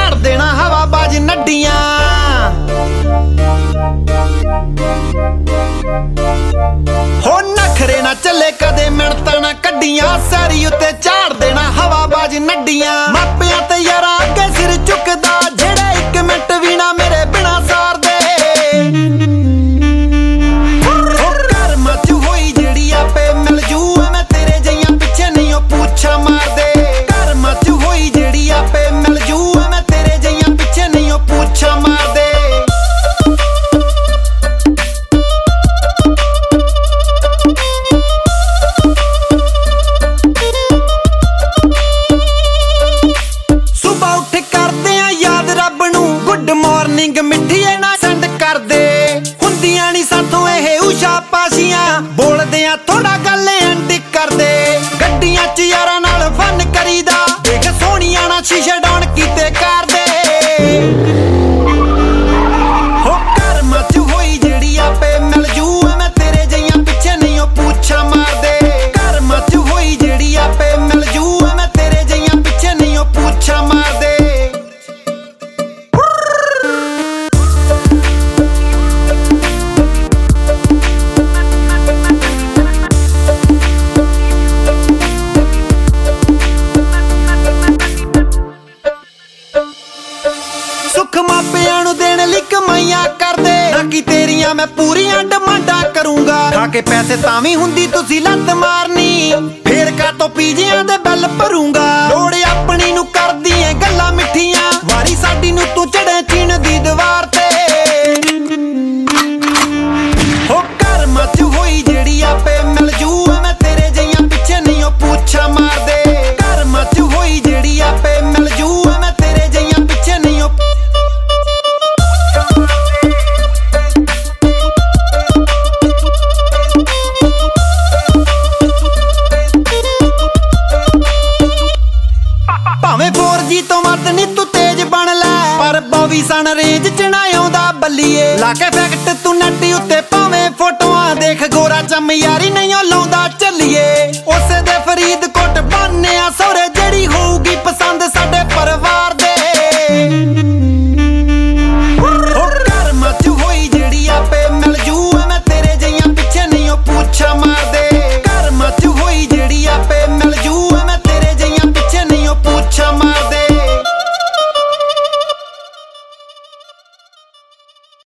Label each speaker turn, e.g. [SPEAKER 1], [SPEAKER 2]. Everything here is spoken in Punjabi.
[SPEAKER 1] ਝਾੜ ਦੇਣਾ ਹਵਾਬਾਜ਼ ਨੱਡੀਆਂ। ਹੋ ਨਖਰੇ ਨਾ ਚੱਲੇ ਕਦੇ ਮਿੰਟਾਂ ਨਾ ਕੱਢੀਆਂ, ਸੈਰੀ ਉੱਤੇ ਝਾੜ ਦੇਣਾ ਹਵਾਬਾਜ਼ ਨੱਡੀਆਂ। ਮਾਪਿਆਂ ਤੇ ਯਾਰਾਂ ਅੱਗੇ ਸਿਰ ਝੁਕਦਾ, ਜਿਹੜੇ ਇੱਕ ਮਿੰਟ ਵੀ ਨਾ ਮੇਰੇ ਬਿਨਾ ਸਾਰਦੇ। ਹੋ ਘਰ ਮੱਚ ਹੋਈ ਜਿਹੜੀ ਆਪੇ ਮਿਲ ਜੂ, ਮੈਂ ਤੇਰੇ ਜਿਹੀਆਂ ਪਿੱਛੇ ਨਹੀਂ ਉਹ ਪੁੱਛਾਂ ਮਾਰਦੇ। ਘਰ ਮੱਚ ਹੋਈ ਜਿਹੜੀ ਆਪੇ ਮਿਲ ਜੂ, ਮੈਂ ਤੇਰੇ ਜਿਹੀਆਂ ਪਿੱਛੇ ਨਹੀਂ ਉਹ ਪੁੱਛਾਂ ਮਾਰਦੇ। ਮਾਰਨਿੰਗ ਮਿੱਠੀਏ ਨਾ ਸੈਂਡ ਕਰਦੇ, ਹੁੰਦੀਆਂ ਨੀ ਸਾਥੋਂ ਇਹ ਉਸ਼ਾ ਪਾਸ਼ੀਆਂ, ਬੋਲਦੇ ਆ ਥੋੜਾ ਗੱਲ ਐਂਡ ਕਰਦੇ। ਗੱਡੀਆਂ ਚ ਯਾਰਾਂ ਨਾਲ ਫਨ ਕਰੀਦਾ, ਦੇਖ ਸੋਹਣੀਆਂ ਨਾ ਸ਼ੀਸ਼ੇ ਡਾਊਨ ਕੀਤੇ ਕਰਦੇ। ਹੋ ਘਰ ਮੱਚ ਹੋਈ ਜਿਹੜੀ ਆਪੇ ਮਿਲ ਜੂ, ਮੈਂ ਤੇਰੇ ਜਿਹੀਆਂ ਪਿੱਛੇ ਨਹੀਂ ਉਹ ਪੁੱਛਾਂ ਮਾਰਦੇ। ਘਰ ਮੱਚ ਹੋਈ ਜਿਹੜੀ ਆਪੇ ਮਿਲ ਜੂ, ਮੈਂ ਤੇਰੇ ਜਿਹੀਆਂ ਪਿੱਛੇ ਨਹੀਂ ਉਹ ਪੁੱਛਾਂ ਮਾਰਦੇ। ਸੁੱਖ ਮਾਪਿਆਂ ਨੂੰ ਦੇਣ ਲਈ ਕਮਾਈਆਂ ਕਰਦੇ, ਨਾ ਕਿ ਤੇਰੀਆਂ ਮੈਂ ਪੂਰੀਆਂ ਡਿਮਾਂਡਾਂ ਕਰੂੰਗਾ। ਖਾ ਕੇ ਪੈਸੇ ਤਾਂ ਵੀ ਹੁੰਦੀ ਤੁਸੀਂ ਲੱਤ ਮਾਰਨੀ, ਫੇਰ ਕਾਤੋਂ ਪੀਜਿਆਂ ਦੇ ਬਿੱਲ ਭਰੂੰਗਾ। ਲੋੜ ਆਪਣੀ ਨੂੰ ਕਰਦੀ ਏ ਗੱਲਾਂ ਮਿੱਠੀਆਂ, ਵਾਰੀ ਸਾਡੀ ਨੂੰ ਤੂੰ ਚੜੇ ਚੀਨ ਦੀ ਦੀਵਾਰ ਤੇ। ਹੋ ਘਰ ਮੱਚ ਹੋਈ ਜਿਹੜੀ ਆਪੇ ਮਿਲ ਜੂ, ਮੈਂ ਤੇਰੇ ਜਿਹੀਆਂ ਪਿੱਛੇ ਨਹੀਂ ਉਹ ਪੁੱਛਾਂ ਮਾਰਦੇ। ਘਰ ਮੱਚ ਹੋਈ ਜਿਹੜੀ ਆਪੇ ਮਿਲ ਜੂ, ਮੈਂ ਤੇਰੇ ਜਿਹੀਆਂ ਪਿੱਛੇ ਨਹੀਂ ਉਹ। ਭਾਵੇਂ 4G ਤੋਂ ਵੱਧ ਨੀ ਤੂੰ ਤੇਜ਼ ਬਣ ਲੈ, ਪਰ 22 ਸਨ ਰੇਂਜ ਚ ਨਾ ਆਉਂਦਾ ਬੱਲੀਏ। ਲਾ ਕੇ ਫੈਕਟ ਤੂੰ ਨੱਟੀ ਉੱਤੇ ਭਾਵੇਂ ਫੋਟੋਆਂ ਦੇਖ, ਗੋਰਾ ਚਮ ਯਾਰੀ ਨਹੀਂ ਉਹ ਲਾਉਂਦਾ ਚੱਲੀਏ।